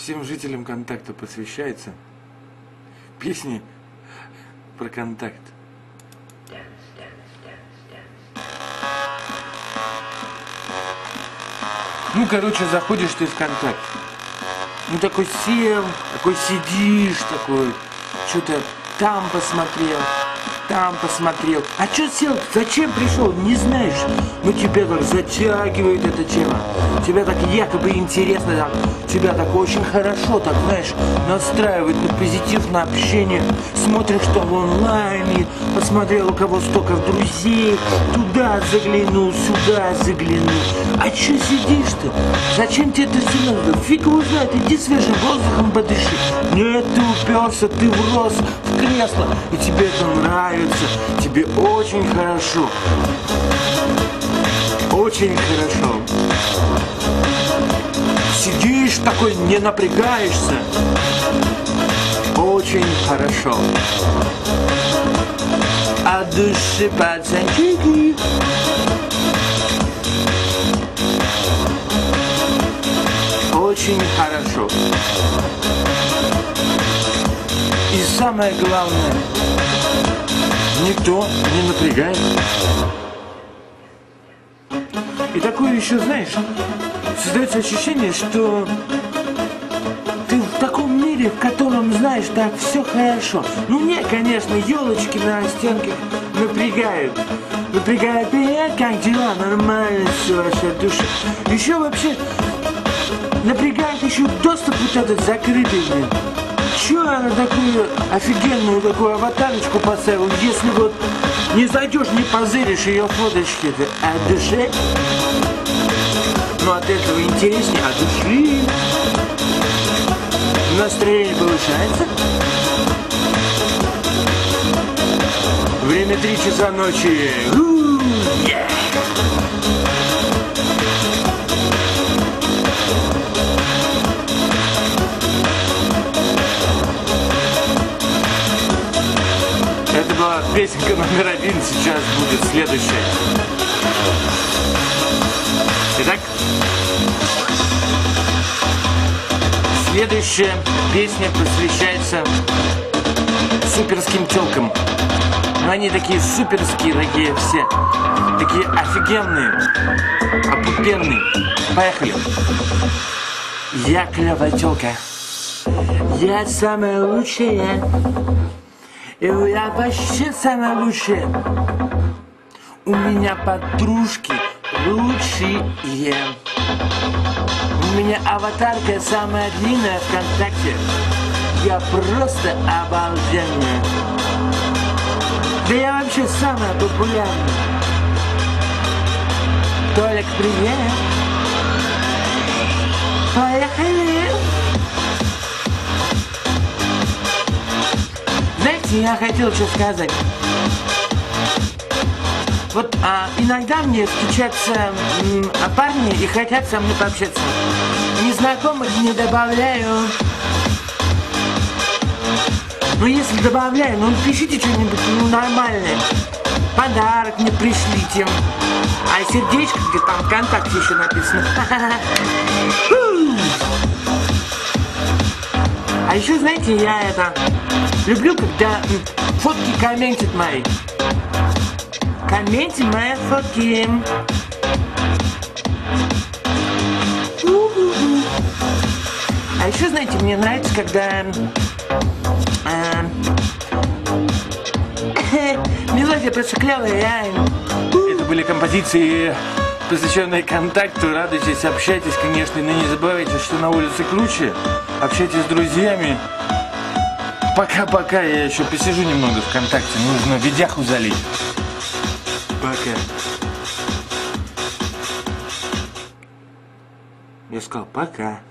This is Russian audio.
Всем жителям контакта посвящается песни про контакт. Ну, короче, заходишь ты в контакт. Ну, такой сел, такой сидишь, такой, что-то там посмотрел. А что сел? Зачем пришел? Не знаешь. Ну тебя так затягивает эта тема. Тебя так якобы интересно, так, тебя так очень хорошо, так знаешь, настраивает на позитив, на общение. Смотришь там в онлайне, посмотрел, у кого столько друзей, туда заглянул, сюда заглянул. А что сидишь-то? Зачем тебе это все надо? Фиг его знает, иди свежим воздухом подыши. Нет, ты уперся, ты врос в кресло, и тебе это нравится. Тебе очень хорошо. Очень хорошо. Сидишь такой, не напрягаешься. Очень хорошо. От души пацанчики. Очень хорошо. И самое главное, никто не напрягает. И такое еще, знаешь, создается ощущение, что ты в таком мире, в котором, знаешь, так все хорошо. Ну не, конечно, елочки на стенках напрягают. Напрягают, привет, как дела? Нормально все, ваша душа. Еще вообще напрягает еще доступ вот этот закрытый, блин. Чё она такую офигенную такую аватарочку поставила, если вот не зайдешь, не позыришь ее фоточки-то от души? Ну от этого интереснее, от души. Настроение повышается. Время 3 часа ночи. Yeah. Это была песенка номер 1, сейчас будет следующая. Итак, следующая песня посвящается суперским тёлкам. Но они такие суперские, такие все, такие офигенные, опупенные. Поехали. Я клёвая тёлка, я самая лучшая. И я вообще самая лучшая. У меня подружки лучшие. У меня аватарка самая длинная ВКонтакте. Я просто обалденная. Да я вообще самая популярная. Толик, привет. Поехали. Знаете, я хотел что сказать. Вот иногда мне встречаются парни и хотят со мной пообщаться. Незнакомых не добавляю. Но если добавляю, ну пишите что-нибудь нормальное. Подарок мне пришлите. А сердечко, где там ВКонтакте еще написано. А еще, знаете, я люблю, когда фотки комментят мои. Комменты мои фотки. А еще, знаете, мне нравится, когда мелодия просто клевая. Это были композиции, посвященные контакту. Радуйтесь, общайтесь, конечно, но не забывайте, что на улице круче. Общайтесь с друзьями. Пока-пока, я еще посижу немного ВКонтакте, нужно видяху залить. Пока. Я сказал пока.